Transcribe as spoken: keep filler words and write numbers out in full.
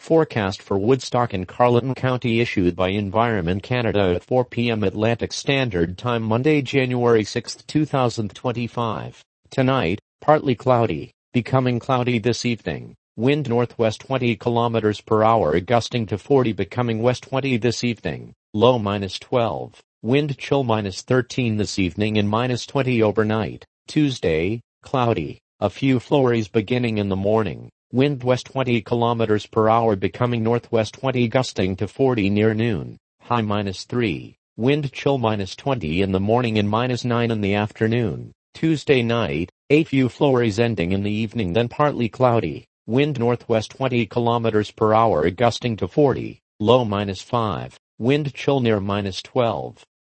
Forecast for Woodstock and Carleton County issued by Environment Canada at four p m Atlantic Standard Time Monday, January sixth, two thousand twenty-five. Tonight, partly cloudy, becoming cloudy this evening. Wind northwest twenty kilometers per hour gusting to forty, becoming west twenty this evening. Low minus twelve. Wind chill minus thirteen this evening and minus twenty overnight. Tuesday, cloudy. A few flurries beginning in the morning. Wind west twenty kilometers per hour becoming northwest twenty gusting to forty near noon. High minus three. Wind chill minus twenty in the morning and minus nine in the afternoon. Tuesday night, a few flurries ending in the evening, then partly cloudy. Wind northwest twenty kilometers per hour gusting to forty. Low minus five. Wind chill near minus twelve.